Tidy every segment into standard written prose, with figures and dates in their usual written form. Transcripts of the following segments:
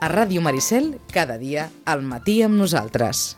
A Ràdio Maricel, cada dia, al matí amb nosaltres.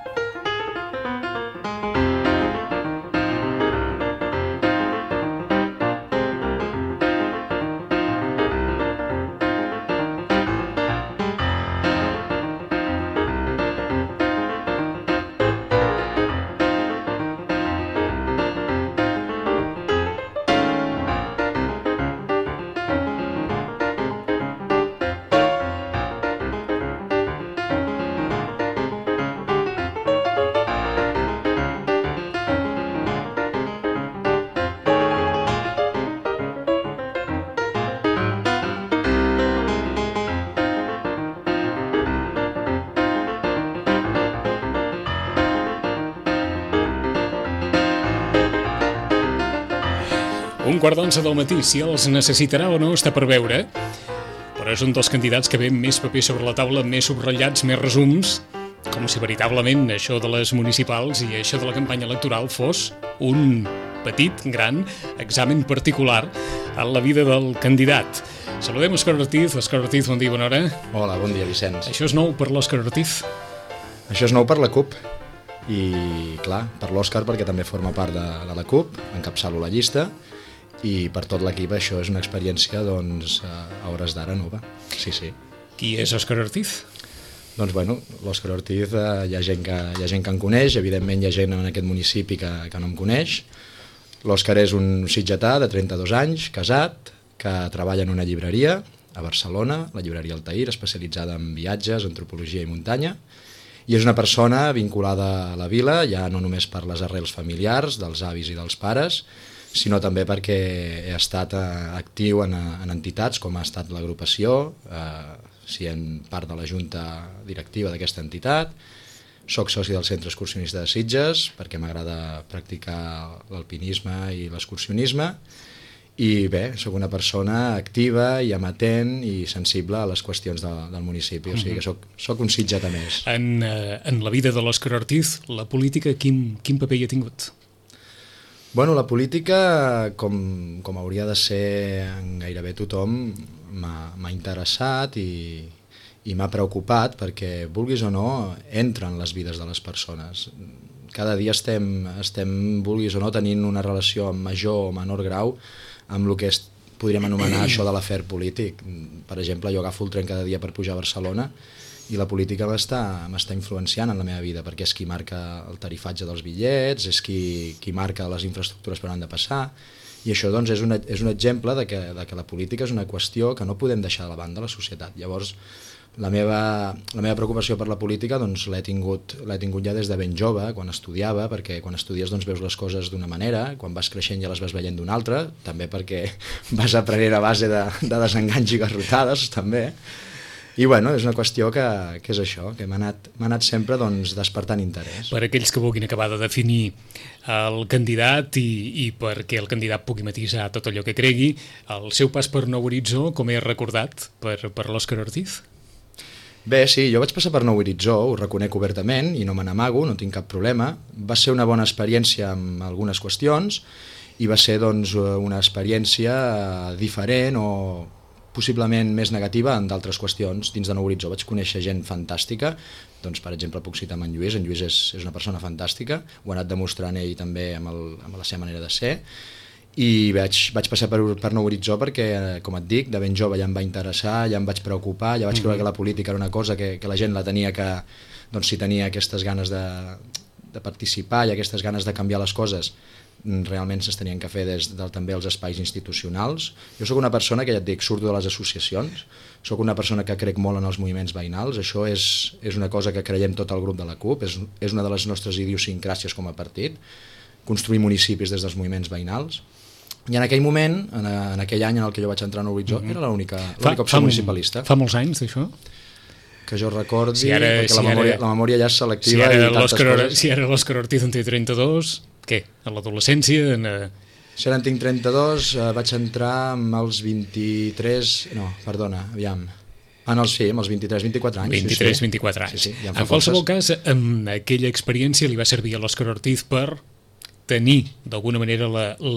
Un quart d'onze del matí, si els necessitarà o no està per veure, però és un dels candidats que ve més paper sobre la taula, més subratllats, més resums, com si veritablement això de les municipals i això de la campanya electoral fos un petit, gran examen particular en la vida del candidat. Saludem Òscar Ortiz. Òscar Ortiz, bon dia, bona hora. Hola, bon dia, Vicenç. Això és nou per l'Òscar Ortiz? Això és nou per la CUP. I, clar, per l'Òscar perquè també forma part de la CUP, encapçalo la llista, i per tot l'equip això és una experiència, doncs, a hores d'ara nova. Sí, sí. Qui és Òscar Ortiz? Doncs, bueno, l'Òscar Ortiz hi ha gent que em coneix, evidentment hi ha gent en aquest municipi que no em coneix. L'Òscar és un sitgetà de 32 anys, casat, que treballa en una llibreria a Barcelona, la llibreria Altair, especialitzada en viatges, antropologia i muntanya, i és una persona vinculada a la vila, ja no només per les arrels familiars, dels avis i dels pares, sinó també perquè he estat actiu en entitats com ha estat l'agrupació, sent part de la junta directiva d'aquesta entitat. Soc soci del Centre Excursionista de Sitges perquè m'agrada practicar l'alpinisme i l'excursionisme, i bé, sóc una persona activa i amatent i sensible a les qüestions del municipi, o sigui que sóc un sitgetà més. En la vida de l'Òscar Ortiz, la política quin paper hi ha tingut? Bueno, la política, com hauria de ser en gairebé tothom, m'ha interessat i m'ha preocupat perquè, vulguis o no, entra en les vides de les persones. Cada dia estem, vulguis o no, tenint una relació amb major o menor grau amb el que podríem anomenar això de l'afer polític. Per exemple, jo agafo el tren cada dia per pujar a Barcelona i la política m'està influenciant en la meva vida, perquè és qui marca el tarifatge dels bitllets, és qui marca les infraestructures per on han de passar, i això doncs, és un exemple de que la política és una qüestió que no podem deixar de la banda a la societat. Llavors, la meva preocupació per la política doncs, l'he tingut ja des de ben jove, quan estudiava, perquè quan estudies doncs, veus les coses d'una manera, quan vas creixent ja les vas veient d'una altra, també perquè vas aprenent a base de desenganys i garrotades, també. I bueno, és una qüestió que és això, que m'ha anat sempre doncs, despertant interès. Per aquells que vulguin acabar de definir el candidat i perquè el candidat pugui matisar tot allò que cregui, el seu pas per Nou Horitzó, com he recordat per l'Òscar Ortiz? Bé, sí, jo vaig passar per Nou Horitzó, ho reconec obertament i no me n'amago, no tinc cap problema. Va ser una bona experiència amb algunes qüestions i va ser doncs, una experiència diferent o possiblement més negativa en d'altres qüestions. Dins de Nou Horitzó vaig conèixer gent fantàstica, doncs, per exemple puc citar en Lluís és una persona fantàstica, ho ha anat demostrant ell també amb la seva manera de ser, i vaig passar per Nou Horitzó perquè, com et dic, de ben jove ja em va interessar, ja em vaig preocupar, ja vaig creure que la política era una cosa que la gent la tenia que, doncs, si tenia aquestes ganes de participar i aquestes ganes de canviar les coses, realment s'estarien que fer des de també els espais institucionals. Jo sóc una persona que, ja et dic, surto de les associacions, sóc una persona que crec molt en els moviments veïnals, això és una cosa que creiem tot el grup de la CUP, és una de les nostres idiosincràsies com a partit, construir municipis des dels moviments veïnals, i en aquell moment, en aquell any en el que jo vaig entrar a Nou Horitzó, era l'única opció municipalista. Fa molts anys d'això? Que jo recordi, perquè la memòria ja és selectiva i tantes coses. Si ara l'Òscar Ortiz en té 32... Què? A l'adolescència? Si ara en tinc 32, vaig entrar amb els 23... No, perdona, aviam. Amb els 23, 24 anys. 23, sí. 24 anys. Sí, ja en qualsevol cas, amb aquella experiència li va servir a l'Òscar Ortiz per tenir, d'alguna manera,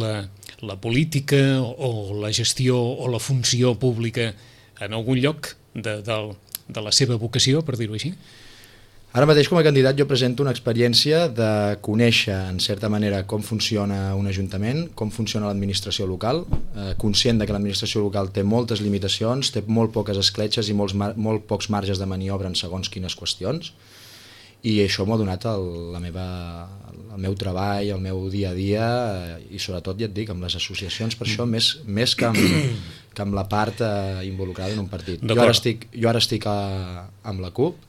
la política o la gestió o la funció pública en algun lloc de la seva vocació, per dir-ho així? Ara mateix, com a candidat, jo presento una experiència de conèixer, en certa manera, com funciona un ajuntament, com funciona l'administració local, conscient de que l'administració local té moltes limitacions, té molt poques escletxes i molt pocs marges de maniobra en segons quines qüestions, i això m'ha donat el meu treball, el meu dia a dia, i sobretot, ja et dic, amb les associacions, per això, més que amb la part involucrada en un partit. Jo ara estic amb la CUP,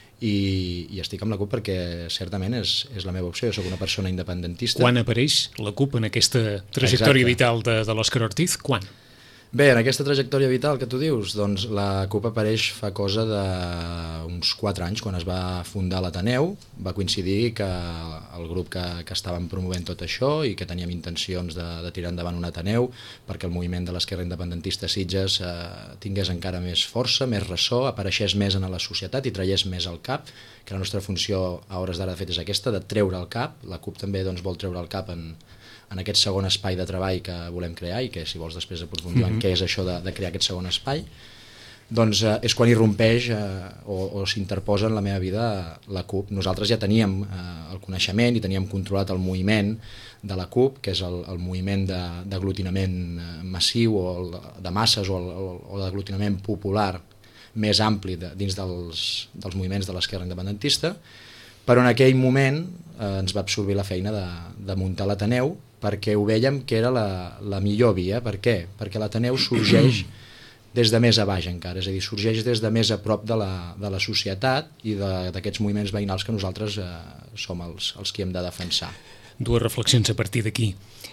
i estic amb la CUP perquè certament és la meva opció. Jo soc una persona independentista. Quan apareix la CUP en aquesta trajectòria vital de l'Òscar Ortiz? Quan? Bé, en aquesta trajectòria vital que tu dius, doncs la CUP apareix fa cosa d'uns 4 anys, quan es va fundar l'Ateneu. Va coincidir que el grup que estàvem promovent tot això i que teníem intencions de tirar endavant un Ateneu perquè el moviment de l'esquerra independentista a Sitges tingués encara més força, més ressò, apareixés més en la societat i traiés més al cap, que la nostra funció a hores d'ara de fet és aquesta, de treure el cap. La CUP també doncs, vol treure el cap en aquest segon espai de treball que volem crear i que, si vols, després aprofundir en què és això de crear aquest segon espai, doncs és quan irrompeix o s'interposa en la meva vida la CUP. Nosaltres ja teníem el coneixement i teníem controlat el moviment de la CUP, que és el moviment d'aglutinament massiu o de masses o d'aglutinament popular més ampli dins dels moviments de l'esquerra independentista, però en aquell moment ens va absorbir la feina de muntar l'Ateneu perquè ho vèiem que era la millor via. Per què? Perquè l'Ateneu sorgeix des de més a baix encara, és a dir, sorgeix des de més a prop de la societat i d'aquests moviments veïnals que nosaltres som els que hem de defensar. Dues reflexions a partir d'aquí.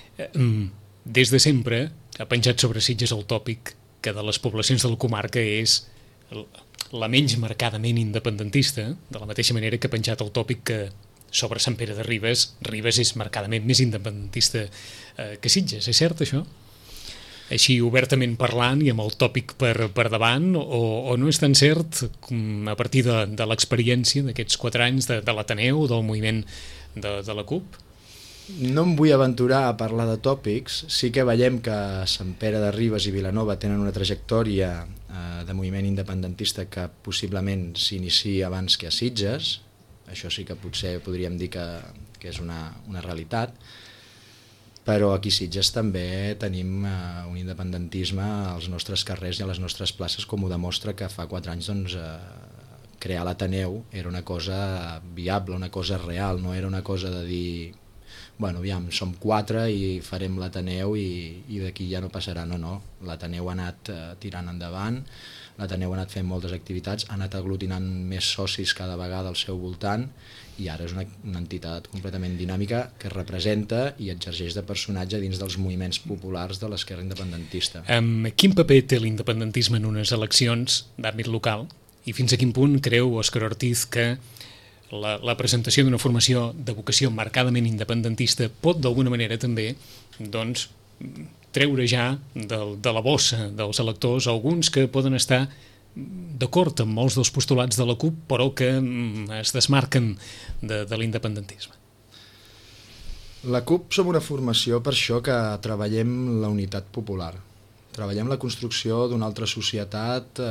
Des de sempre ha penjat sobre Sitges el tòpic que de les poblacions de la comarca és la menys marcadament independentista, de la mateixa manera que ha penjat el tòpic que sobre Sant Pere de Ribes és marcadament més independentista que Sitges. És cert, això? Així obertament parlant i amb el tòpic per davant, o no és tan cert a partir de l'experiència d'aquests 4 anys de l'Ateneu, del moviment de la CUP? No em vull aventurar a parlar de tòpics. Sí que veiem que Sant Pere de Ribes i Vilanova tenen una trajectòria de moviment independentista que possiblement s'inicia abans que a Sitges. Això sí que potser podríem dir que és una realitat, però aquí a Sitges també tenim un independentisme als nostres carrers i a les nostres places, com ho demostra que fa 4 anys doncs, crear l'Ateneu era una cosa viable, una cosa real, no era una cosa de dir bueno, aviam, som 4 i farem l'Ateneu i d'aquí ja no passarà. No, l'Ateneu ha anat tirant endavant, l'Ateneu ha anat fent moltes activitats, ha anat aglutinant més socis cada vegada al seu voltant i ara és una entitat completament dinàmica que representa i exerceix de personatge dins dels moviments populars de l'esquerra independentista. Quin paper té l'independentisme en unes eleccions d'àmbit local i fins a quin punt creu Òscar Ortiz que la presentació d'una formació de vocació marcadament independentista pot d'alguna manera també doncs, treure ja de la bossa dels electors alguns que poden estar d'acord amb molts dels postulats de la CUP però que es desmarquen de l'independentisme? La CUP som una formació per això que treballem la unitat popular, treballem la construcció d'una altra societat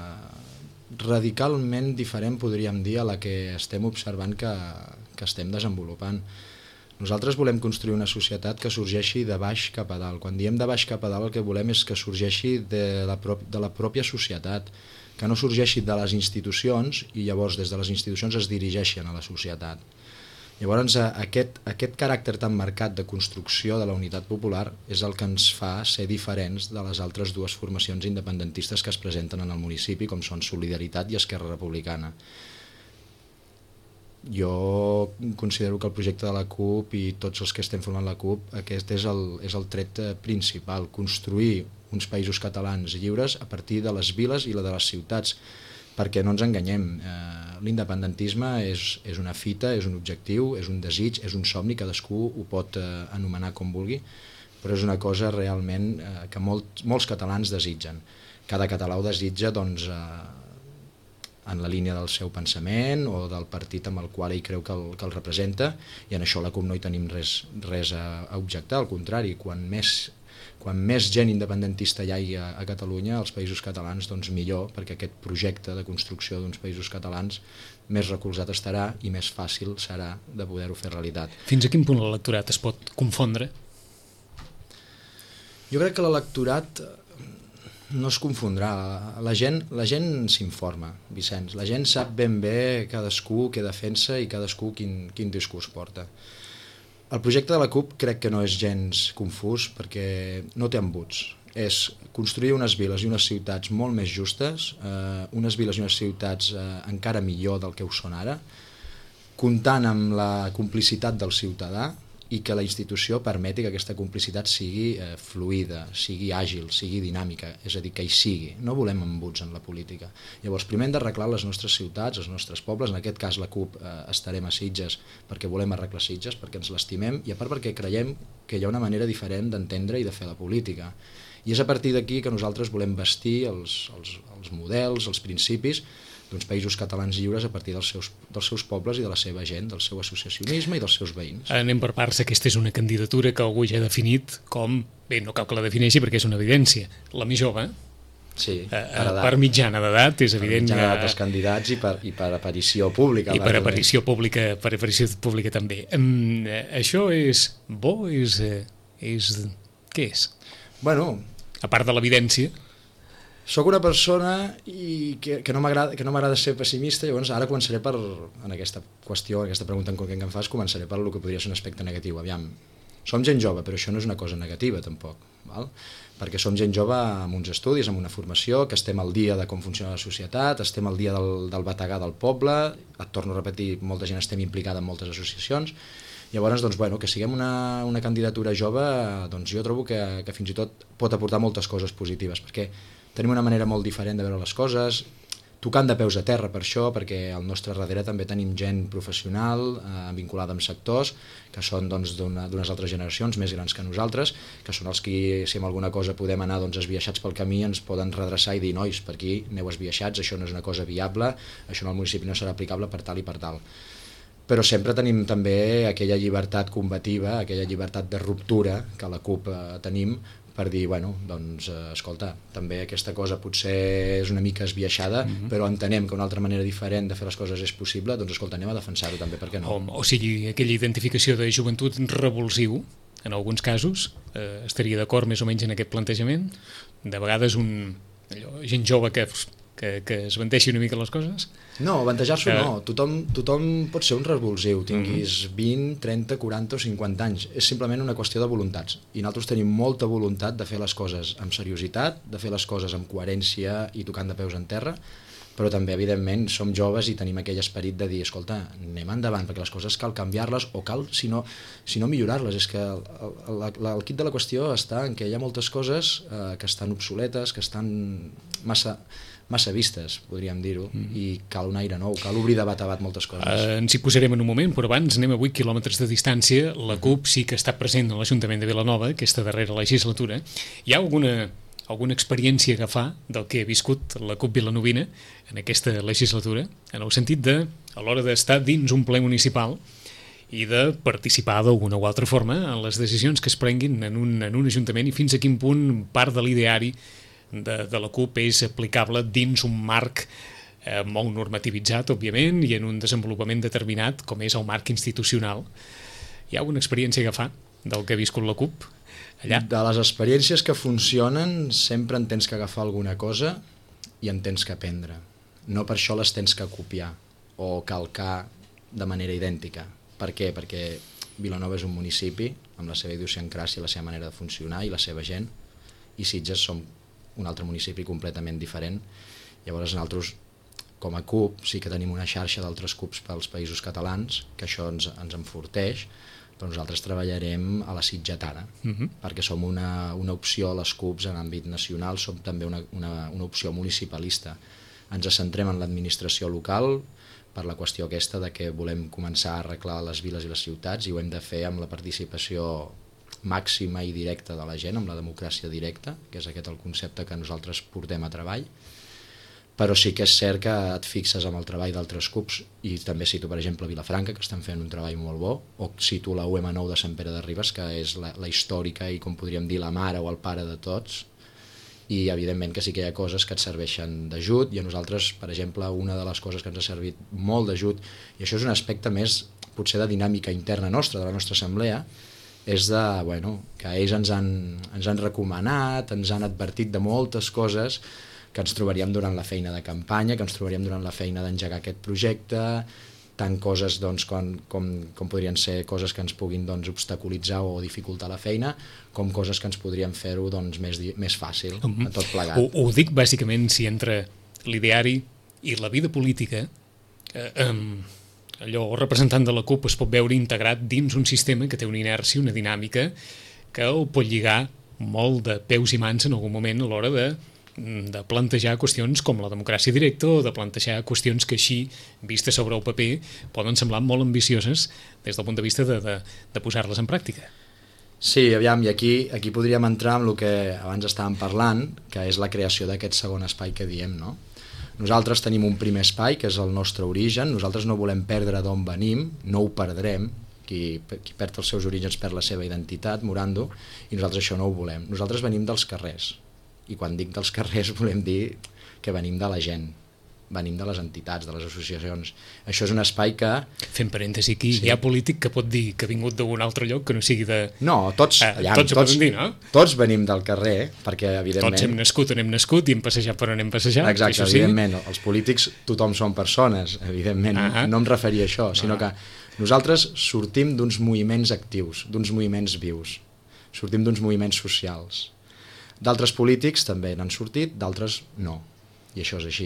radicalment diferent, podríem dir, a la que estem observant que estem desenvolupant. Nosaltres volem construir una societat que sorgeixi de baix cap a dalt. Quan diem de baix cap a dalt el que volem és que sorgeixi de la pròpia societat, que no sorgeixi de les institucions i llavors des de les institucions es dirigeixen a la societat. Llavors aquest caràcter tan marcat de construcció de la unitat popular és el que ens fa ser diferents de les altres dues formacions independentistes que es presenten en el municipi, com són Solidaritat i Esquerra Republicana. Jo considero que el projecte de la CUP i tots els que estem formant la CUP, aquest és el tret principal, construir uns països catalans lliures a partir de les viles i de les ciutats, perquè no ens enganyem, l'independentisme és una fita, és un objectiu, és un desig, és un somni, cadascú ho pot anomenar com vulgui, però és una cosa realment que molts catalans desitgen. Cada català ho desitja doncs, en la línia del seu pensament o del partit amb el qual ell creu que el representa, i en això la CUP no hi tenim res a objectar, al contrari, quan més Quan més gent independentista hi hagi a Catalunya, als Països Catalans, doncs millor, perquè aquest projecte de construcció d'uns Països Catalans més recolzat estarà i més fàcil serà de poder-ho fer realitat. Fins a quin punt l'electorat es pot confondre? Jo crec que l'electorat no es confondrà. La gent s'informa, Vicenç. La gent sap ben bé cadascú què defensa i cadascú quin discurs porta. El projecte de la CUP crec que no és gens confús perquè no té embuts. És construir unes viles i unes ciutats molt més justes, unes viles i unes ciutats encara millor del que ho són ara, comptant amb la complicitat del ciutadà i que la institució permeti que aquesta complicitat sigui fluida, sigui àgil, sigui dinàmica, és a dir, que hi sigui. No volem embuts en la política. Llavors, primer hem d'arreglar les nostres ciutats, els nostres pobles, en aquest cas la CUP estarem a Sitges perquè volem arreglar Sitges, perquè ens l'estimem i a part perquè creiem que hi ha una manera diferent d'entendre i de fer la política. I és a partir d'aquí que nosaltres volem vestir els models, els principis d'uns països catalans lliures a partir dels seus pobles i de la seva gent, del seu associacionisme i dels seus veïns. Anem per parts. Aquesta és una candidatura que algú ja ha definit com, bé, no cal que la defineixi perquè és una evidència, la més jove. Sí, per mitjana d'edat, és evident. Per mitjana d'edat dels candidats i per aparició pública. I per aparició pública també. Això és bo? Què és? Bueno, a part de l'evidència. Soc una persona que no m'agrada ser pessimista, llavors ara començaré en aquesta qüestió, en aquesta pregunta en concret que em fas, començaré per el que podria ser un aspecte negatiu. Aviam, som gent jove, però això no és una cosa negativa tampoc, val? Perquè som gent jove amb uns estudis, amb una formació, que estem al dia de com funciona la societat, estem al dia del bategar del poble, et torno a repetir, molta gent estem implicada en moltes associacions. Llavors, doncs, bueno, que siguem una candidatura jove, doncs jo trobo que fins i tot pot aportar moltes coses positives, perquè tenim una manera molt diferent de veure les coses, tocant de peus a terra per això, perquè al nostre darrere també tenim gent professional vinculada amb sectors que són d'unes altres generacions més grans que nosaltres, que són els que, si amb alguna cosa podem anar esbiaixats pel camí, ens poden redreçar i dir, nois, per aquí aneu esbiaixats, això no és una cosa viable, això en el municipi no serà aplicable per tal i per tal. Però sempre tenim també aquella llibertat combativa, aquella llibertat de ruptura que la CUP tenim, per dir, bueno, doncs, escolta, també aquesta cosa potser és una mica esbiaixada, però entenem que una altra manera diferent de fer les coses és possible, doncs, escolta, anem a defensar-ho també, per què no? O sigui, aquella identificació de joventut revulsiu, en alguns casos, estaria d'acord més o menys en aquest plantejament? De vegades gent jove que es venteixi una mica les coses? No, avantejar-s'ho no. Tothom pot ser un revulsiu, tinguis 20, 30, 40 o 50 anys. És simplement una qüestió de voluntats. I nosaltres tenim molta voluntat de fer les coses amb seriositat, de fer les coses amb coherència i tocant de peus en terra, però també, evidentment, som joves i tenim aquell esperit de dir, escolta, anem endavant, perquè les coses cal canviar-les o cal, si no millorar-les. És que el quid de la qüestió està en que hi ha moltes coses que estan obsoletes, que estan massa vistes, podríem dir-ho, i cal un aire nou, cal obrir de bat a bat moltes coses. Ens hi posarem en un moment, però abans anem a 8 quilòmetres de distància. La CUP sí que està present a l'Ajuntament de Vilanova, aquesta darrera legislatura. Hi ha alguna experiència a agafar del que ha viscut la CUP vilanovina en aquesta legislatura, en el sentit de, a l'hora d'estar dins un ple municipal i de participar d'alguna o altra forma en les decisions que es prenguin en un ajuntament i fins a quin punt part de l'ideari de la CUP és aplicable dins un marc molt normativitzat, òbviament, i en un desenvolupament determinat com és el marc institucional. Hi ha alguna experiència a agafar del que ha viscut la CUP allà? De les experiències que funcionen sempre en tens que agafar alguna cosa i en tens que aprendre. No per això les tens que copiar o calcar de manera idèntica. Per què? Perquè Vilanova és un municipi amb la seva idiosincràsia, la seva manera de funcionar i la seva gent, i Sitges som un altre municipi completament diferent. Llavors nosaltres, com a CUP, sí que tenim una xarxa d'altres CUPs pels països catalans, que això ens enforteix, però nosaltres treballarem a la sitgetana, perquè som una opció a les CUPs en àmbit nacional, som també una opció municipalista. Ens centrem en l'administració local per la qüestió aquesta de que volem començar a arreglar les viles i les ciutats i ho hem de fer amb la participació màxima i directa de la gent, amb la democràcia directa, que és aquest el concepte que nosaltres portem a treball, però sí que és cert que et fixes amb el treball d'altres CUPs, i també cito, per exemple, Vilafranca, que estan fent un treball molt bo, o cito la UM9 de Sant Pere de Ribes, que és la històrica i, com podríem dir, la mare o el pare de tots, i evidentment que sí que hi ha coses que et serveixen d'ajut, i a nosaltres, per exemple, una de les coses que ens ha servit molt d'ajut, i això és un aspecte més, potser de dinàmica interna nostra, de la nostra assemblea, és que ells ens han recomanat, ens han advertit de moltes coses que ens trobaríem durant la feina de campanya, que ens trobaríem durant la feina d'engegar aquest projecte, tant coses com podrien ser coses que ens puguin obstaculitzar o dificultar la feina, com coses que ens podrien fer-ho més fàcil, a tot plegat. Ho dic bàsicament si entre l'ideari i la vida política, allò representant de la CUP es pot veure integrat dins un sistema que té una inèrcia, una dinàmica, que el pot lligar molt de peus i mans en algun moment a l'hora de plantejar qüestions com la democràcia directa o de plantejar qüestions que així, vistes sobre el paper, poden semblar molt ambicioses des del punt de vista de posar-les en pràctica. Sí, aviam, i aquí podríem entrar amb el que abans estàvem parlant, que és la creació d'aquest segon espai que diem, no? Nosaltres tenim un primer espai, que és el nostre origen, nosaltres no volem perdre d'on venim, no ho perdrem, qui perd els seus orígens perd la seva identitat, morando, i nosaltres això no ho volem. Nosaltres venim dels carrers, i quan dic dels carrers volem dir que venim de la gent, venim de les entitats, de les associacions. Això és un espai que... Fem parèntesi aquí, sí. Hi ha polític que pot dir que ha vingut d'un altre lloc que no sigui de... No, tots poden dir, no? Tots venim del carrer, perquè evidentment... Tots hem nascut i hem passejat per on hem passejat. Exacte, evidentment, els polítics tothom són persones, evidentment, no em referia a això, sinó que nosaltres sortim d'uns moviments actius, d'uns moviments vius, sortim d'uns moviments socials. D'altres polítics també n'han sortit, d'altres no, i això és així.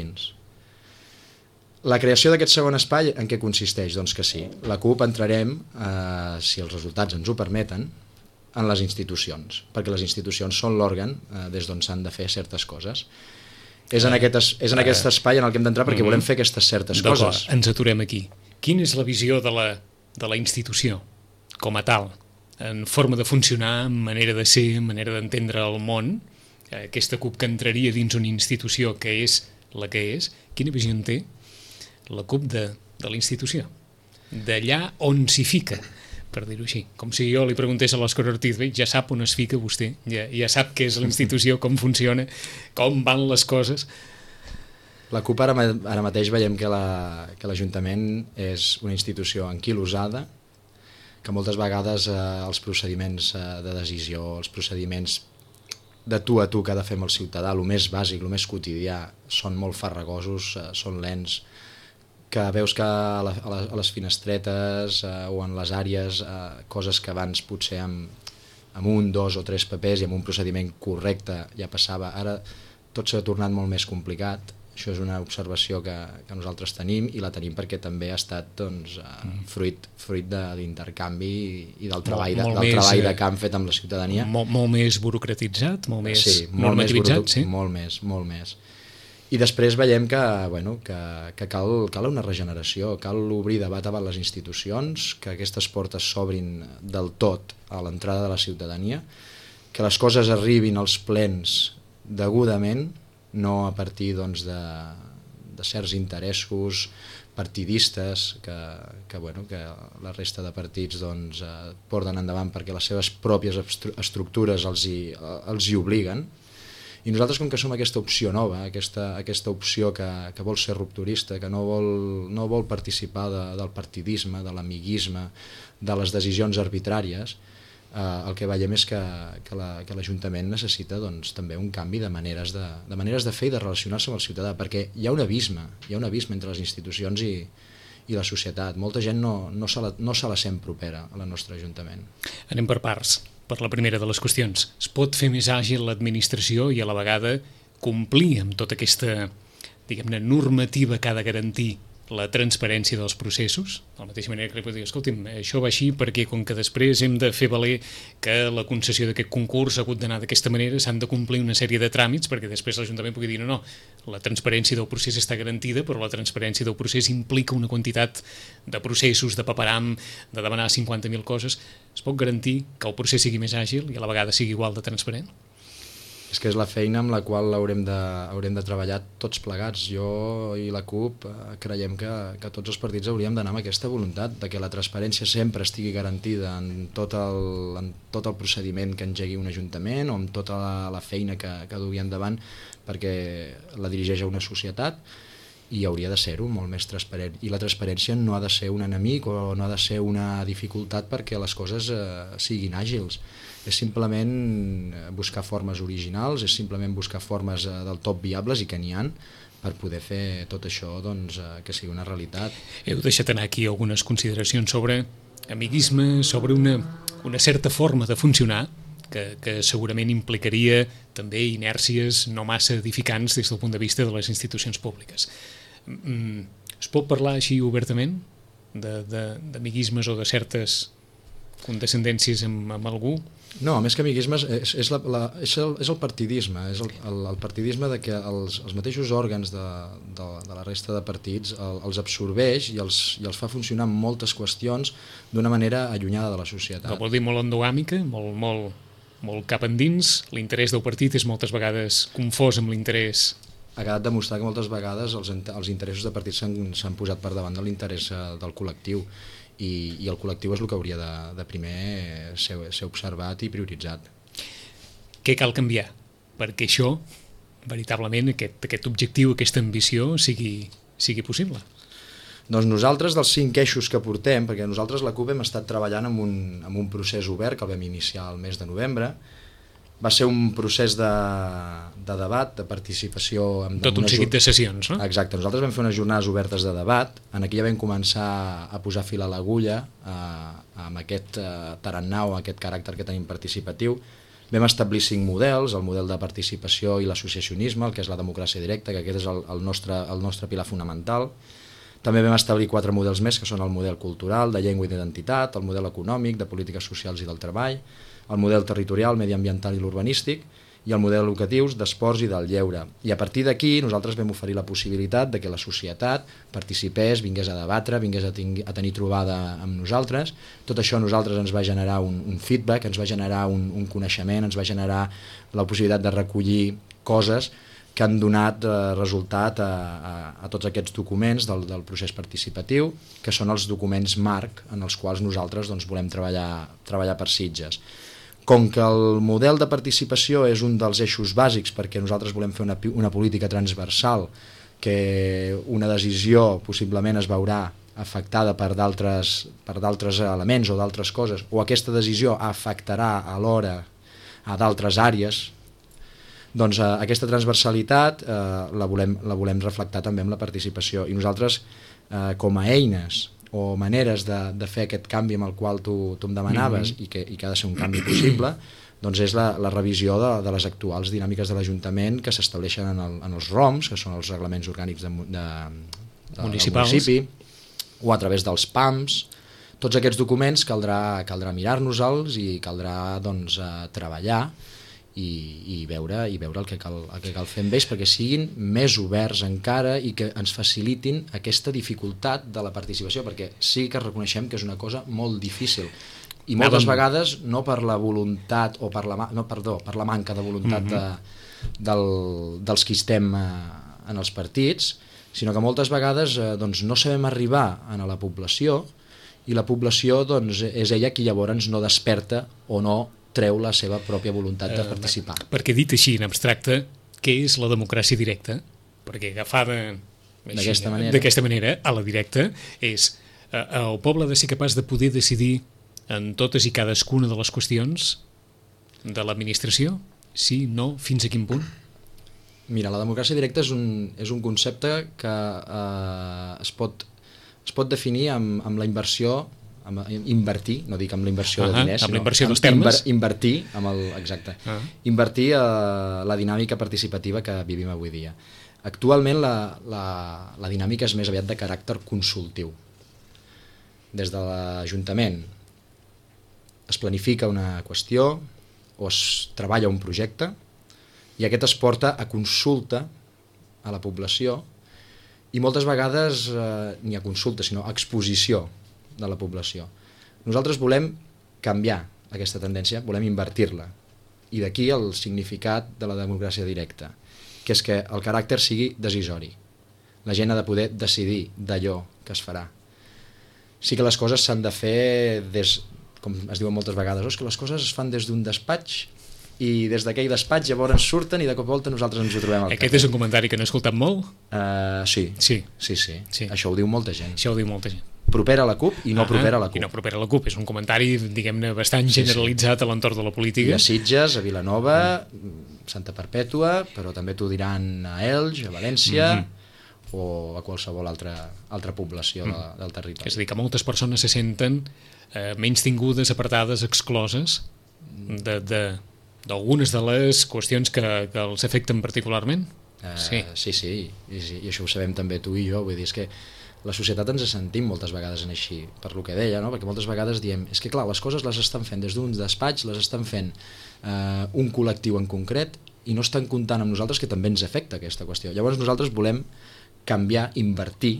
La creació d'aquest segon espai en què consisteix? Doncs que sí, la CUP entrarem, si els resultats ens ho permeten, en les institucions, perquè les institucions són l'òrgan des d'on s'han de fer certes coses. És en aquest espai en el que hem d'entrar perquè volem fer aquestes certes coses. Ens aturem aquí. Quina és la visió de la institució com a tal? En forma de funcionar, en manera de ser, en manera d'entendre el món, aquesta CUP que entraria dins una institució que és la que és, quina visió en té la CUP de la institució? D'allà on s'hi fica, per dir-ho així. Com si jo li preguntés a l'Òscar Ortiz, ja sap on es fica vostè, ja sap què és la institució, com funciona, com van les coses. La CUP ara mateix veiem que l'Ajuntament és una institució anquilosada, que moltes vegades els procediments de decisió, els procediments de tu a tu que ha de fer amb el ciutadà, el més bàsic, el més quotidià, són molt farragosos, són lents, que veus que a les finestretes o en les àrees, coses que abans potser amb 1, 2 o 3 papers i amb un procediment correcte ja passava, ara tot s'ha tornat molt més complicat. Això és una observació que nosaltres tenim i la tenim perquè també ha estat fruit d'intercanvi i del treball de camp fet amb la ciutadania. Molt més burocratitzat, molt més normativitzat, sí? Molt més. I després veiem que cal una regeneració, cal obrir debat davant les institucions, que aquestes portes s'obrin del tot a l'entrada de la ciutadania, que les coses arribin als plens degudament, no a partir de certs interessos partidistes que la resta de partits porten endavant perquè les seves pròpies estructures els hi obliguen. I nosaltres, com que som aquesta opció nova, aquesta opció que vol ser rupturista, que no vol participar del partidisme, de l'amiguisme, de les decisions arbitràries, el que veiem és que l'Ajuntament necessita també un canvi de maneres de fer i de relacionar-se amb el ciutadà, perquè hi ha un abisme entre les institucions i la societat. Molta gent no se la sent propera a la nostra Ajuntament. Anem per parts. Per la primera de les qüestions, es pot fer més àgil l'administració i a la vegada complir amb tota aquesta, diguem-ne, normativa que ha de garantir la transparència dels processos, de la mateixa manera que li pot dir, escolti'm, això va així perquè com que després hem de fer valer que la concessió d'aquest concurs ha hagut d'anar d'aquesta manera, s'han de complir una sèrie de tràmits perquè després l'Ajuntament pugui dir no, la transparència del procés està garantida, però la transparència del procés implica una quantitat de processos, de paperam, de demanar 50.000 coses. Es pot garantir que el procés sigui més àgil i a la vegada sigui igual de transparent? És que és la feina amb la qual haurem de treballar tots plegats. Jo i la CUP creiem que tots els partits hauríem d'anar amb aquesta voluntat de que la transparència sempre estigui garantida en tot el procediment que engegui un ajuntament o amb tota la feina que dugui endavant, perquè la dirigeix a una societat i hauria de ser-ho molt més transparent. I la transparència no ha de ser un enemic o no ha de ser una dificultat perquè les coses siguin àgils. És simplement buscar formes originals, és simplement buscar formes del tot viables i que n'hi ha per poder fer tot això que sigui una realitat. Heu deixat anar aquí algunes consideracions sobre amiguisme, sobre una certa forma de funcionar que segurament implicaria també inèrcies no massa edificants des del punt de vista de les institucions públiques. Es pot parlar així obertament d'amiguismes o de certes condescendències amb algú? No, més que amiguismes és el partidisme, és el partidisme de que els mateixos òrgans de la resta de partits els absorbeix i els fa funcionar en moltes qüestions d'una manera allunyada de la societat. Que vol dir molt endogàmica, molt cap endins, l'interès del partit és moltes vegades confós amb l'interès. Ha quedat demostrar que moltes vegades els interessos de partit s'han posat per davant de l'interès del col·lectiu i el col·lectiu és el que hauria de primer ser observat i prioritzat. Què cal canviar perquè això, veritablement, aquest objectiu, aquesta ambició sigui possible? Doncs nosaltres, dels 5 eixos que portem, perquè nosaltres la CUP hem estat treballant amb un procés obert que el vam iniciar el mes de novembre. Va ser un procés de debat, de participació... Tot un seguit de sessions, no? Exacte. Nosaltres vam fer unes jornades obertes de debat. En aquí ja vam començar a posar fil a l'agulla amb aquest tarannà o aquest caràcter que tenim participatiu. Vam establir 5 models, el model de participació i l'associacionisme, el que és la democràcia directa, que aquest és el nostre pilar fonamental. També vam establir 4 models més, que són el model cultural, de llengua i d'identitat, el model econòmic, de polítiques socials i del treball, el model territorial, mediambiental i l'urbanístic, i el model educatiu d'esports i del lleure. I a partir d'aquí nosaltres vam oferir la possibilitat de que la societat participés, vingués a debatre, vingués a tenir trobada amb nosaltres. Tot això a nosaltres ens va generar un feedback, ens va generar un coneixement, ens va generar la possibilitat de recollir coses que han donat resultat a tots aquests documents del procés participatiu, que són els documents marc en els quals nosaltres volem treballar per Sitges. Com que el model de participació és un dels eixos bàsics perquè nosaltres volem fer una política transversal, que una decisió possiblement es veurà afectada per d'altres elements o d'altres coses, o aquesta decisió afectarà alhora a d'altres àrees, doncs aquesta transversalitat la volem reflectar també amb la participació. I nosaltres, com a eines o maneres de fer aquest canvi amb el qual tu em demanaves i que ha de ser un canvi possible, doncs és la revisió de les actuals dinàmiques de l'Ajuntament que s'estableixen en els ROMs, que són els reglaments orgànics del municipi, o a través dels PAMs. Tots aquests documents caldrà mirar-nos-els i caldrà treballar i veure el que cal fer amb ells perquè siguin més oberts encara i que ens facilitin aquesta dificultat de la participació, perquè sí que reconeixem que és una cosa molt difícil i moltes vegades no per la voluntat o per la manca de voluntat dels que estem en els partits, sinó que moltes vegades no sabem arribar a la població i la població és ella qui llavors no desperta o no treu la seva pròpia voluntat de participar. Perquè dit així en abstracte, què és la democràcia directa? Perquè agafada d'aquesta manera, a la directa, és el poble ha de ser capaç de poder decidir en totes i cadascuna de les qüestions de l'administració? Sí, no, fins a quin punt? Mira, la democràcia directa és un concepte que es pot definir amb la inversió, invertir, no dic amb la inversió de diners, amb la inversió dels termes. Invertir invertir la dinàmica participativa que vivim avui dia. Actualment la dinàmica és més aviat de caràcter consultiu. Des de l'Ajuntament es planifica una qüestió o es treballa un projecte i aquest es porta a consulta a la població i moltes vegades ni a consulta sinó a exposició de la població. Nosaltres volem canviar aquesta tendència, volem invertir-la I d'aquí el significat de la democràcia directa, que és que el caràcter sigui decisori. La gent ha de poder decidir d'allò que es farà. Sí que les coses s'han de fer com es diuen moltes vegades, és que les coses es fan des d'un despatx i des d'aquell despatx llavors surten i de cop volta nosaltres ens ho trobem al carrer. Aquest és un comentari que no he escoltat molt? Sí. Això ho diu molta gent. Això ho diu molta gent. Propera a la CUP i no propera a la CUP. I no propera a la CUP. És un comentari, diguem-ne, bastant generalitzat a l'entorn de la política. I a Sitges, a Vilanova, Santa Perpètua, però també t'ho diran a Elx, a València, o a qualsevol altra població del territori. És a dir, que moltes persones se senten menys tingudes, apartades, excloses d'algunes de les qüestions que els afecten particularment. Sí, i això ho sabem també tu i jo, vull dir, és que la societat ens sentim moltes vegades en així, per lo que deia, no? Perquè moltes vegades diem, és que clar, les coses les estan fent des d'un despatx, les estan fent un col·lectiu en concret i no estan comptant amb nosaltres que també ens afecta aquesta qüestió. Llavors nosaltres volem canviar, invertir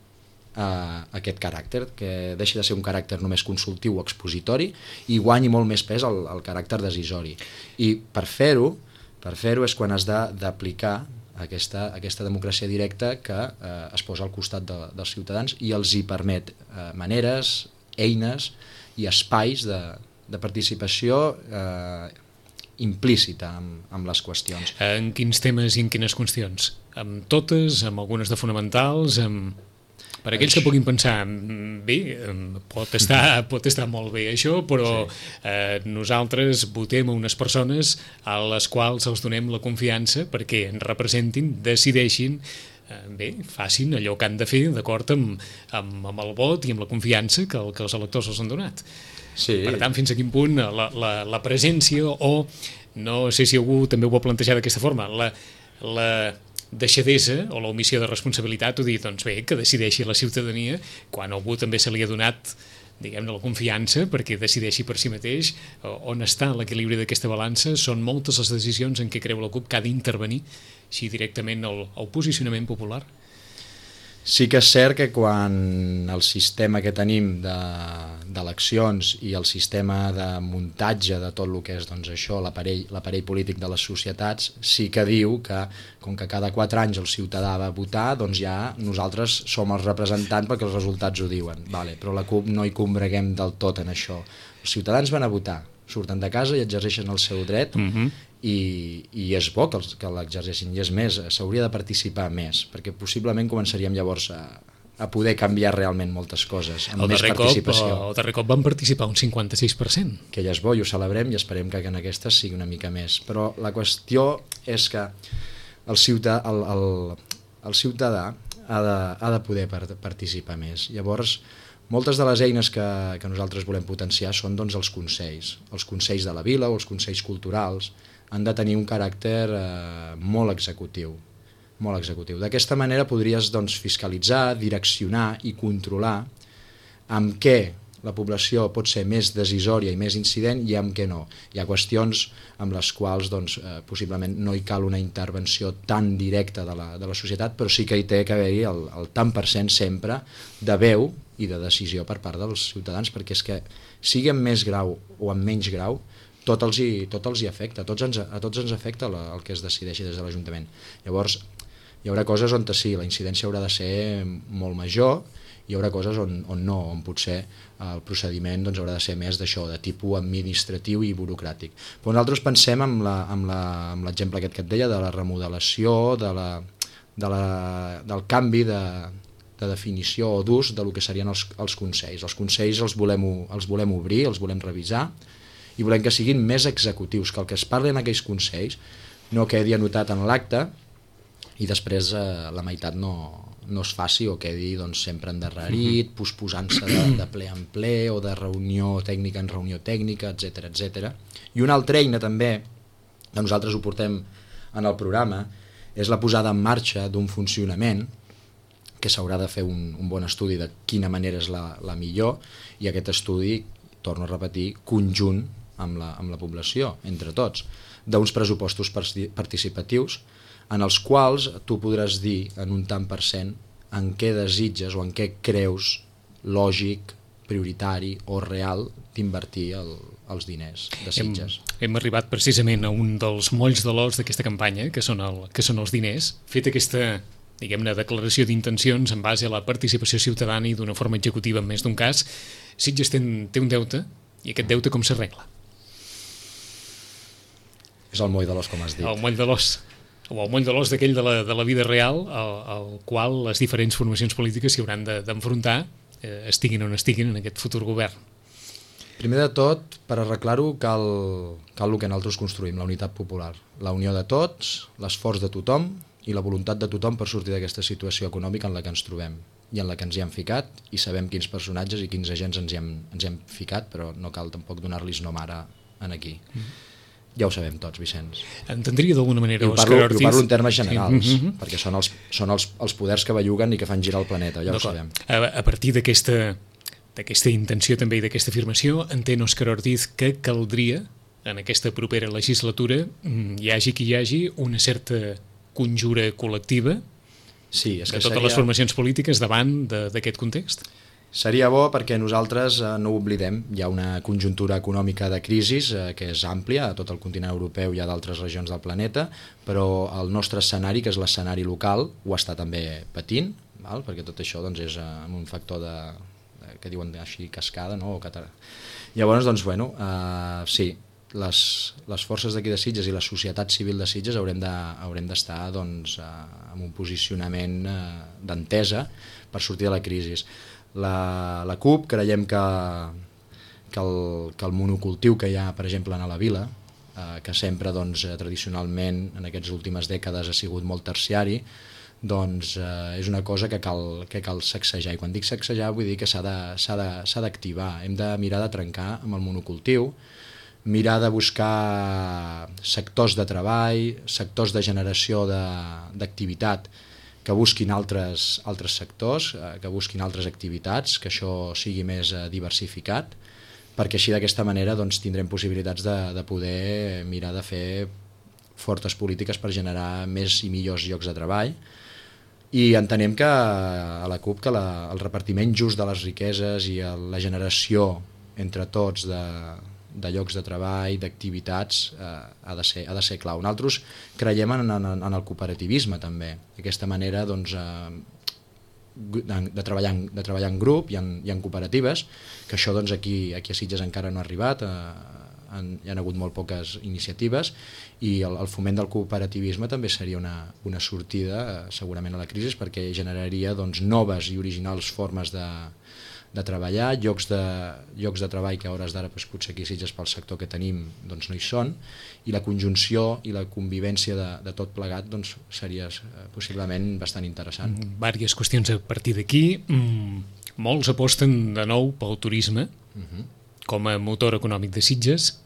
aquest caràcter, que deixi de ser un caràcter només consultiu o expositori i guanyi molt més pes el caràcter decisori. I per fer-ho és quan has d'aplicar aquesta democràcia directa que es posa al costat dels ciutadans i els hi permet maneres, eines i espais de participació implícita amb les qüestions. En quins temes i en quines qüestions? Amb totes, amb algunes de fonamentals, per aquells que puguin pensar, bé, pot estar molt bé això, però nosaltres votem a unes persones a les quals els donem la confiança perquè ens representin, decideixin, bé, facin allò que han de fer d'acord amb el vot i amb la confiança que els electors els han donat. Sí. Per tant, fins a quin punt la presència o, no sé si algú també ho ha plantejat d'aquesta forma, la deixadesa o l'omissió de responsabilitat, o dir, doncs bé, que decideixi la ciutadania quan a algú també se li ha donat, diguem-ne, la confiança perquè decideixi per si mateix on està l'equilibri d'aquesta balança. Són moltes les decisions en què creu la CUP que ha d'intervenir així directament el posicionament popular. Sí que és cert que quan el sistema que tenim d'eleccions i el sistema de muntatge de tot el que és doncs, això, l'aparell polític de les societats, sí que diu que com que cada 4 anys el ciutadà va votar, doncs ja nosaltres som els representants perquè els resultats ho diuen. Vale, però la CUP no hi combreguem del tot en això. Els ciutadans van a votar, surten de casa i exerceixen el seu dret i és bo que l'exerceixin, i és més, s'hauria de participar més, perquè possiblement començaríem llavors a poder canviar realment moltes coses amb més participació. El darrer cop van participar un 56%. Que ja és bo i ho celebrem i esperem que en aquestes sigui una mica més, però la qüestió és que el ciutadà ha de poder participar més. Llavors, moltes de les eines que nosaltres volem potenciar són doncs, els consells de la vila o els consells culturals. Han de tenir un caràcter molt executiu. D'aquesta manera podries doncs, fiscalitzar, direccionar i controlar amb què la població pot ser més decisòria i més incident i amb què no. Hi ha qüestions amb les quals doncs, possiblement no hi cal una intervenció tan directa de la societat, però sí que hi té que haver-hi el tant per cent sempre de veu i de decisió per part dels ciutadans, perquè és que sigui en més grau o en menys grau, tot els hi afecta, a tots ens afecta el que es decideixi des de l'Ajuntament. Llavors, hi haurà coses on sí, la incidència haurà de ser molt major, hi haurà coses on no, on potser el procediment doncs, haurà de ser més d'això, de tipus administratiu i burocràtic. Però nosaltres pensem amb l'exemple aquest que et deia, de la remodelació, del canvi de definició o d'ús del que serien els consells. Els consells els volem obrir, els volem revisar, i volem que siguin més executius, que el que es parli en aquells consells no quedi anotat en l'acte i després la meitat no es faci o quedi doncs, sempre endarrerit, posposant-se de ple en ple o de reunió tècnica en reunió tècnica, etc. I una altra eina també, que nosaltres ho portem en el programa, és la posada en marxa d'un funcionament que s'haurà de fer un bon estudi de quina manera és la millor, i aquest estudi, torno a repetir, conjunt amb la població, entre tots, d'uns pressupostos participatius en els quals tu podràs dir en un tant per cent en què desitges o en què creus lògic prioritari o real d'invertir els diners de Sitges. Hem arribat precisament a un dels molls de l'os d'aquesta campanya, que són els diners. Fet aquesta, diguem-ne, declaració d'intencions en base a la participació ciutadana i d'una forma executiva en més d'un cas, Sitges té un deute, i aquest deute com s'arregla? És el moll de l'os, com has dit. El moll de l'os, o el moll de l'os d'aquell de la vida real, al qual les diferents formacions polítiques s'hi hauran d'enfrontar, estiguin on estiguin en aquest futur govern. Primer de tot, per arreglar-ho, cal el que nosaltres construïm, la unitat popular, la unió de tots, l'esforç de tothom i la voluntat de tothom per sortir d'aquesta situació econòmica en la que ens trobem i en la que ens hi hem ficat, i sabem quins personatges i quins agents ens hi hem ficat, però no cal tampoc donar-los nom ara aquí. Ja ho sabem tots, Vicenç. Entendria d'alguna manera, Òscar Ortiz... Ho parlo en termes generals, perquè són els poders que belluguen i que fan girar el planeta, ja ho sabem. A partir d'aquesta intenció també i d'aquesta afirmació, entén Òscar Ortiz que caldria, en aquesta propera legislatura, hi hagi qui hi hagi, una certa conjura col·lectiva de totes les formacions polítiques davant d'aquest context? Seria bo perquè nosaltres no ho oblidem, hi ha una conjuntura econòmica de crisi que és àmplia a tot el continent europeu i a d'altres regions del planeta, però el nostre escenari, que és l'escenari local, ho està també patint, perquè tot això és amb un factor que diuen així cascada, no? Llavors, sí, les forces d'aquí de Sitges i la societat civil de Sitges haurem d'estar en un posicionament d'entesa per sortir de la crisi. La CUP creiem que el monocultiu que hi ha, per exemple, a la vila, que sempre tradicionalment en aquestes últimes dècades ha sigut molt terciari, és una cosa que cal sacsejar. I quan dic sacsejar vull dir que s'ha d'activar. Hem de mirar de trencar amb el monocultiu, mirar de buscar sectors de treball, sectors de generació d'activitat que busquin altres sectors, que busquin altres activitats, que això sigui més diversificat, perquè així d'aquesta manera tindrem possibilitats de poder mirar de fer fortes polítiques per generar més i millors llocs de treball. I entenem que a la CUP el repartiment just de les riqueses i la generació entre tots de llocs de treball, d'activitats, ha de ser clau. Nosaltres creiem en el cooperativisme també, aquesta manera de treballar en grup i en cooperatives, que això aquí a Sitges encara no ha arribat, hi ha hagut molt poques iniciatives, i el foment del cooperativisme també seria una sortida segurament a la crisi, perquè generaria noves i originals formes de treballar, llocs de treball que a hores d'ara potser aquí a Sitges pel sector que tenim no hi són, i la conjunció i la convivència de tot plegat seria possiblement bastant interessant. Vàries qüestions a partir d'aquí. Molts aposten de nou pel turisme com a motor econòmic de Sitges,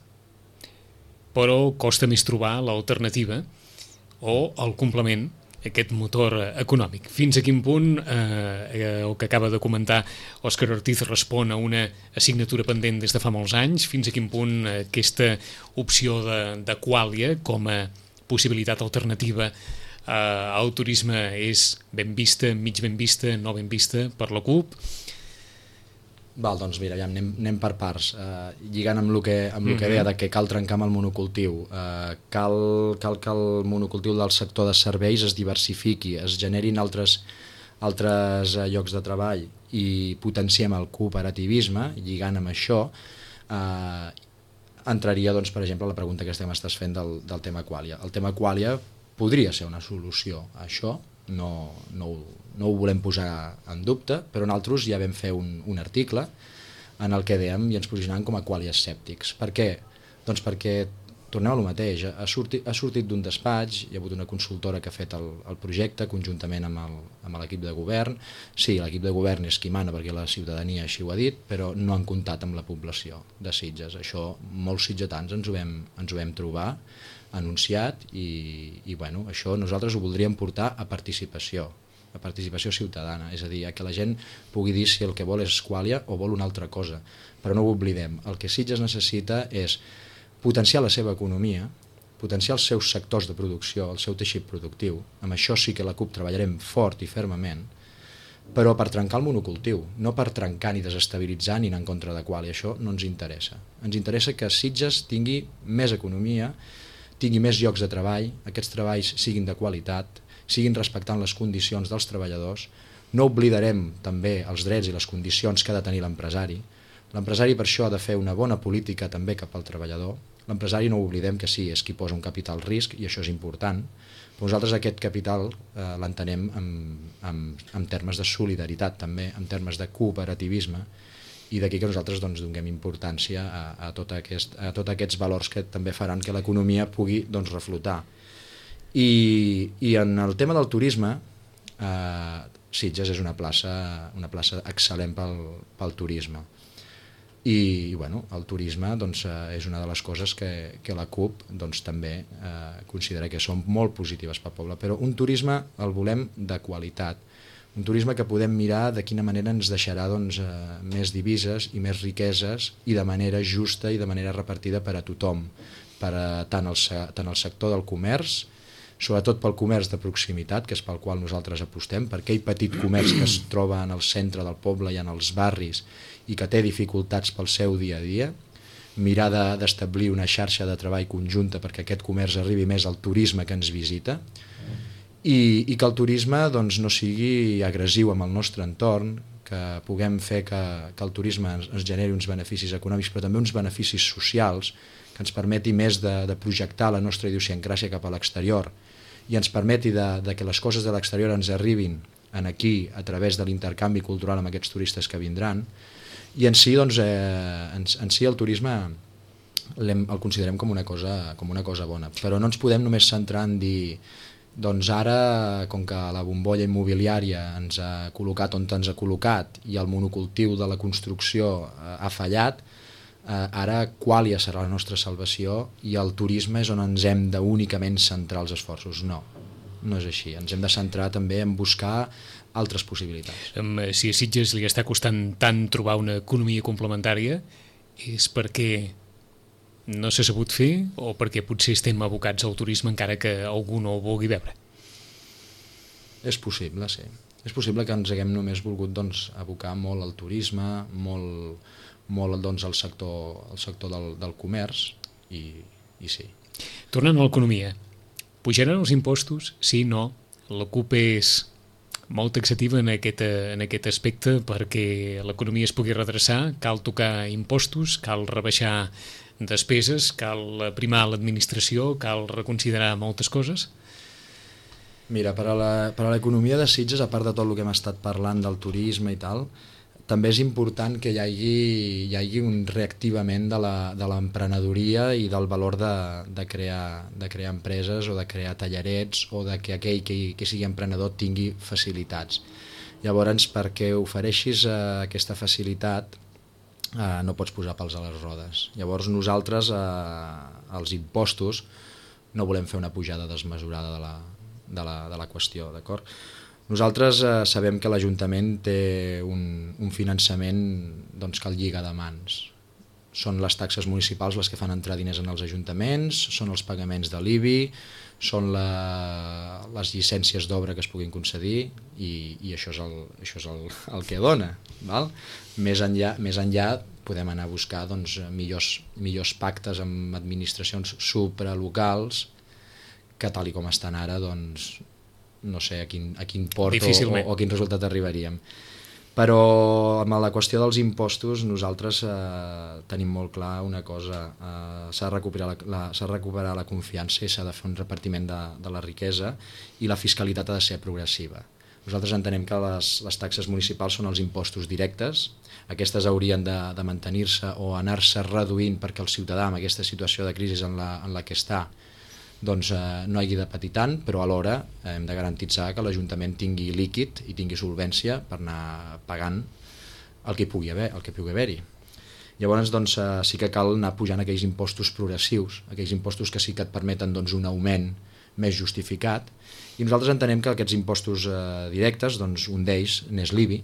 però costa més trobar l'alternativa o el complement aquest motor econòmic. Fins a quin punt el que acaba de comentar Òscar Ortiz respon a una assignatura pendent des de fa molts anys? Fins a quin punt aquesta opció de Qualia com a possibilitat alternativa al turisme és ben vista, mig ben vista, no ben vista per la CUP? Doncs mira, anem per parts. Lligant amb el que deia de que cal trencar amb el monocultiu, cal que el monocultiu del sector de serveis es diversifiqui, es generin altres llocs de treball i potenciem el cooperativisme. Lligant amb això entraria, per exemple, la pregunta que estàs fent del tema Qualia. El tema Qualia podria ser una solució a això, no ho volem posar en dubte, però nosaltres ja vam fer un article en el que dèiem i ens posicionàvem com a Qualia escèptics. Per què? Doncs perquè, tornem a lo mateix, ha sortit d'un despatx, hi ha hagut una consultora que ha fet el projecte conjuntament amb l'equip de govern. Sí, l'equip de govern és qui mana perquè la ciutadania així ho ha dit, però no han comptat amb la població de Sitges. Això molts sitgetans ens ho vam trobar anunciat i això nosaltres ho voldríem portar a participació ciutadana, és a dir, que la gent pugui dir si el que vol és Qualia o vol una altra cosa, però no ho oblidem, el que Sitges necessita és potenciar la seva economia, potenciar els seus sectors de producció, el seu teixit productiu. Amb això sí que la CUP treballarem fort i fermament, però per trencar el monocultiu, no per trencar ni desestabilitzar ni anar en contra de qual, i això no ens interessa. Ens interessa que Sitges tingui més economia, tingui més llocs de treball, aquests treballs siguin de qualitat, siguin respectant les condicions dels treballadors. No oblidarem també els drets i les condicions que ha de tenir l'empresari. L'empresari per això ha de fer una bona política també cap al treballador. L'empresari no oblidem que sí, és qui posa un capital risc i això és important, però nosaltres aquest capital l'entenem en termes de solidaritat també, en termes de cooperativisme, i d'aquí que nosaltres donem importància a tots aquests valors que també faran que l'economia pugui reflotar. I en el tema del turisme, Sitges és una plaça excel·lent pel turisme. I el turisme és una de les coses que la CUP també considera que són molt positives pel poble, però un turisme el volem de qualitat, un turisme que podem mirar de quina manera ens deixarà més divises i més riqueses i de manera justa i de manera repartida per a tothom, per a tant el sector del comerç, sobretot pel comerç de proximitat, que és pel qual nosaltres apostem, per aquell petit comerç que es troba en el centre del poble i en els barris i que té dificultats pel seu dia a dia, mirar d'establir una xarxa de treball conjunta perquè aquest comerç arribi més al turisme que ens visita i que el turisme no sigui agressiu amb el nostre entorn, que puguem fer que el turisme ens generi uns beneficis econòmics però també uns beneficis socials, que ens permeti més de projectar la nostra idiosincràsia cap a l'exterior i ens permeti que les coses de l'exterior ens arribin aquí a través de l'intercanvi cultural amb aquests turistes que vindran. I en si el turisme el considerem com una cosa bona, però no ens podem només centrar en dir ara, com que la bombolla immobiliària ens ha col·locat on ens ha col·locat i el monocultiu de la construcció ha fallat, ara quàlia serà la nostra salvació i el turisme és on ens hem d'únicament centrar els esforços. No és així, ens hem de centrar també en buscar altres possibilitats. Si a Sitges li està costant tant trobar una economia complementària, és perquè no s'ha sabut fer o perquè potser estem abocats al turisme encara que algú no ho vulgui veure? És possible, sí. És possible que ens haguem només volgut abocar molt al turisme, molt al sector del comerç i sí. Tornant a l'economia, pujaran els impostos? Sí, no? La CUP és molt taxativa en aquest aspecte perquè l'economia es pugui redreçar, cal tocar impostos, cal rebaixar despeses, cal primar l'administració, cal reconsiderar moltes coses? Mira, per a l'economia de Sitges, a part de tot el que hem estat parlant del turisme i tal, també és important que hi hagi un reactivament de l'emprenedoria i del valor de crear empreses o de crear tallerets o de que aquell que sigui emprenedor tingui facilitats. Llavors, perquè ofereixis aquesta facilitat, no pots posar pals a les rodes. Llavors nosaltres, els impostos, no volem fer una pujada desmesurada de la qüestió, d'acord? Nosaltres sabem que l'Ajuntament té un finançament que el lliga de mans. Són les taxes municipals les que fan entrar diners en els ajuntaments, són els pagaments de l'IBI, són les llicències d'obra que es puguin concedir i això és el que dona. Val? Més enllà podem anar a buscar millors pactes amb administracions supralocals que tal com estan ara no sé a quin port o a quin resultat arribaríem. Però amb la qüestió dels impostos nosaltres tenim molt clar una cosa, s'ha de recuperar la confiança i s'ha de fer un repartiment de la riquesa i la fiscalitat ha de ser progressiva. Nosaltres entenem que les taxes municipals són els impostos directes, aquestes haurien de mantenir-se o anar-se reduint perquè el ciutadà en aquesta situació de crisi en la que està no hagi de patir tant, però alhora hem de garantitzar que l'Ajuntament tingui líquid i tingui solvència per anar pagant el que pugui haver-hi. Llavors sí que cal anar pujant aquells impostos progressius, aquells impostos que sí que et permeten un augment més justificat, i nosaltres entenem que aquests impostos directes, un d'ells n'és l'IBI,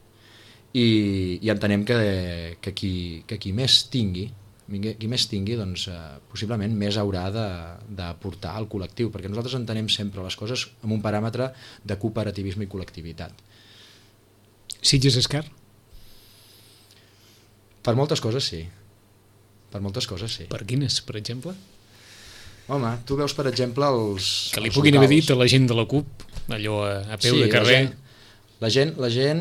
i entenem que qui més tingui, possiblement més haurà d'aportar al col·lectiu, perquè nosaltres entenem sempre les coses amb un paràmetre de cooperativisme i col·lectivitat. Sitges és car? Per moltes coses sí. Per moltes coses sí. Per quines, per exemple? Home, tu veus, per exemple, els Que li els puguin haver locals. dit a la gent de la CUP, allò a peu de carrer... La gent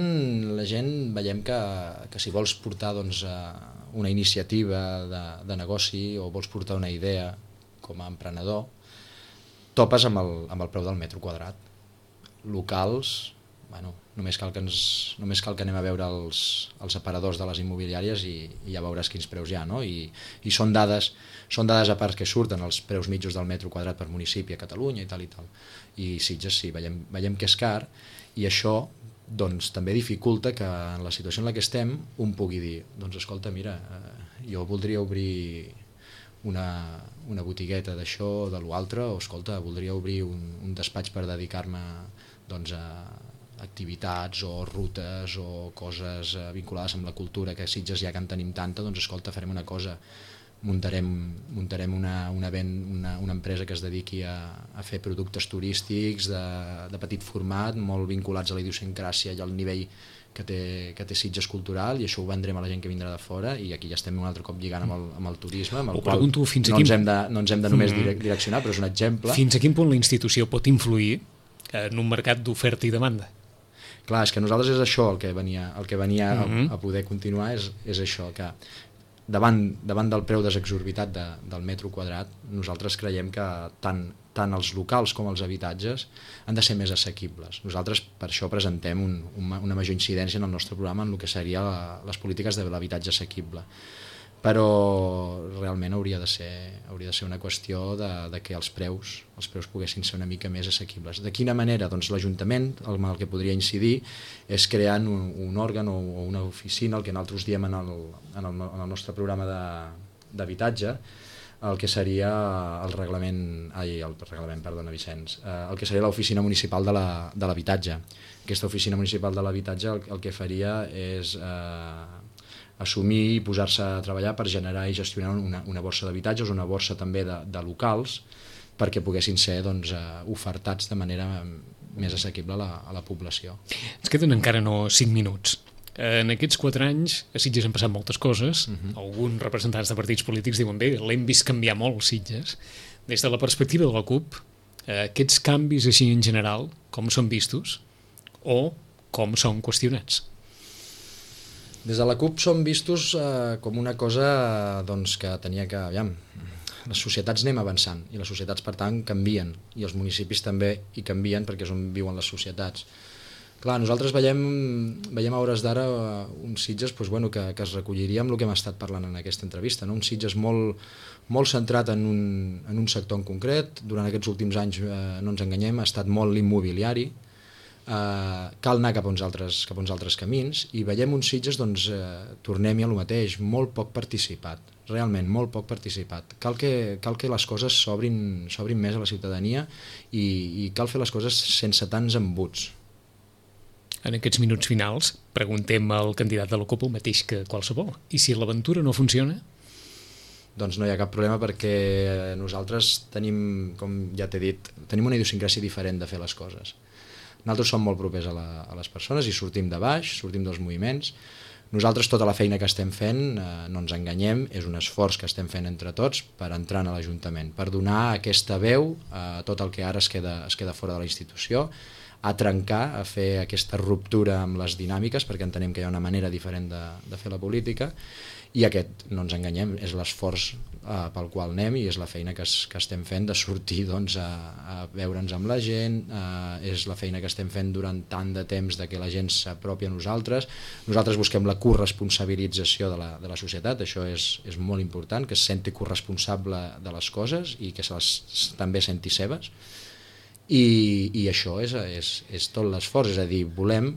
veiem que si vols portar doncs, una iniciativa de negoci o vols portar una idea com a emprenedor, topes amb el preu del metro quadrat. Locals, bueno, només cal que anem a veure els aparadors de les immobiliàries i ja veuràs quins preus hi ha, no? I són dades a part que surten els preus mitjos del metro quadrat per municipi a Catalunya i tal. I Sitges sí, veiem que és car, i això doncs també dificulta que en la situació en la que estem un pugui dir, doncs escolta, mira, jo voldria obrir una botigueta d'això, de l'altre, o escolta, voldria obrir un despatx per dedicar-me doncs, a activitats o rutes o coses vinculades amb la cultura, que a Sitges ja que en tenim tanta, doncs escolta, farem una cosa, muntarem una empresa que es dediqui a fer productes turístics de petit format, molt vinculats a la idiosincràsia i al nivell que té Sitges cultural, i això ho vendrem a la gent que vindrà de fora, i aquí ja estem un altre cop lligant amb el turisme, amb el qual no ens hem de només direccionar, però és un exemple. Fins a quin punt la institució pot influir en un mercat d'oferta i demanda? Clar, és que nosaltres és això el que venia a poder continuar, és això, que davant del preu desexorbitat del metro quadrat, nosaltres creiem que tant els locals com els habitatges han de ser més assequibles. Nosaltres per això presentem una major incidència en el nostre programa en el que seria les polítiques de l'habitatge assequible. Però realment hauria de ser una qüestió de que els preus poguessin ser una mica més assequibles. De quina manera? Doncs l'Ajuntament, el que podria incidir és creant un òrgan o una oficina, el que nosaltres diem en el nostre programa d'habitatge, el que seria el que seria l'oficina municipal de l'habitatge. Aquesta oficina municipal de l'habitatge el que faria és assumir i posar-se a treballar per generar i gestionar una borsa d'habitatges, una borsa també de locals, perquè poguessin ser doncs, ofertats de manera més assequible a la població. Ens queden encara no 5 minuts. En aquests 4 anys a Sitges han passat moltes coses. Alguns representants de partits polítics diuen bé, l'hem vist canviar molt Sitges. Des de la perspectiva de la CUP, aquests canvis així en general, com són vistos o com són qüestionats? Des de la CUP són vistos com una cosa doncs, que tenia que... Aviam, les societats anem avançant i les societats, per tant, canvien, i els municipis també hi canvien perquè és on viuen les societats. Clar, nosaltres veiem a hores d'ara uns Sitges doncs, bueno, que es recolliria amb el que hem estat parlant en aquesta entrevista, no? Un Sitges molt centrat en un sector en concret. Durant aquests últims anys, no ens enganyem, ha estat molt l'immobiliari. Cal anar cap a uns altres camins, i veiem uns Sitges, doncs, tornem-hi a lo mateix, molt poc participat, realment molt poc participat. Cal que les coses s'obrin més a la ciutadania i cal fer les coses sense tants embuts. En aquests minuts finals preguntem al candidat de la CUP el mateix que qualsevol. I si l'aventura no funciona? Doncs no hi ha cap problema, perquè nosaltres tenim, com ja t'he dit, tenim una idiosincràsia diferent de fer les coses. Nosaltres som molt propers a les persones i sortim de baix, sortim dels moviments. Nosaltres tota la feina que estem fent, no ens enganyem, és un esforç que estem fent entre tots per entrar a l'Ajuntament, per donar aquesta veu a tot el que ara es queda fora de la institució, a trencar, a fer aquesta ruptura amb les dinàmiques, perquè entenem que hi ha una manera diferent de fer la política, i aquest, no ens enganyem, és l'esforç pel qual anem i és la feina que estem fent de sortir doncs, a veure'ns amb la gent, és la feina que estem fent durant tant de temps de que la gent s'apropi a nosaltres. Nosaltres busquem la corresponsabilització de la societat, això és molt important, que es senti corresponsable de les coses i que també senti seves. I això és tot l'esforç, és a dir, volem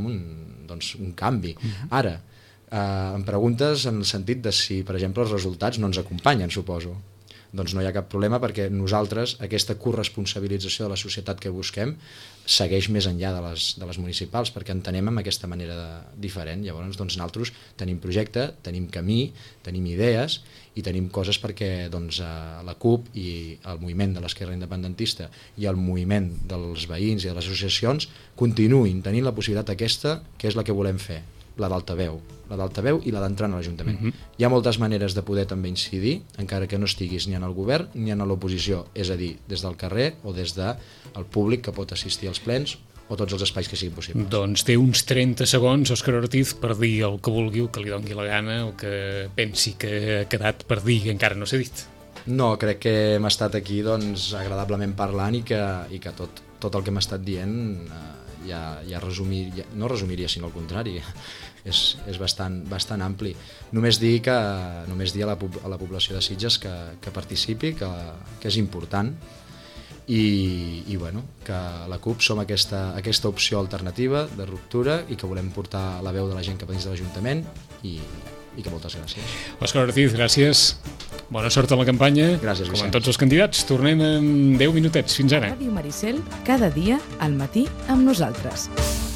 un canvi. Ara, em preguntes en el sentit de si, per exemple, els resultats no ens acompanyen, suposo. doncs no hi ha cap problema, perquè nosaltres aquesta corresponsabilització de la societat que busquem segueix més enllà de les municipals, perquè entenem amb aquesta manera diferent. Llavors doncs, nosaltres tenim projecte, tenim camí, tenim idees i tenim coses perquè doncs, la CUP i el moviment de l'esquerra independentista i el moviment dels veïns i de les associacions continuïn tenint la possibilitat aquesta, que és la que volem fer, la d'altaveu i la d'entrar a l'Ajuntament. Hi ha moltes maneres de poder també incidir, encara que no estiguis ni en el govern ni en l'oposició, és a dir, des del carrer o des del públic que pot assistir als plens o tots els espais que siguin possibles. Doncs té uns 30 segons, Òscar Ortiz, per dir el que vulgui, el que li doni la gana, el que pensi que ha quedat per dir que encara no s'ha dit. No, crec que hem estat aquí doncs, agradablement parlant i que tot el que hem estat dient no resumiria, sinó al contrari, és bastant ampli. Només dir a la població de Sitges que participi, que és important, i bueno, que la CUP som aquesta opció alternativa de ruptura i que volem portar la veu de la gent cap a dins de l'Ajuntament i que moltes gràcies. Òscar Ortiz, gràcies. Bona sort a la campanya. Gràcies, Vicenç. Com en tots els candidats. Tornem en 10 minutets. Fins ara. Ràdio Maricel, cada dia al matí amb nosaltres.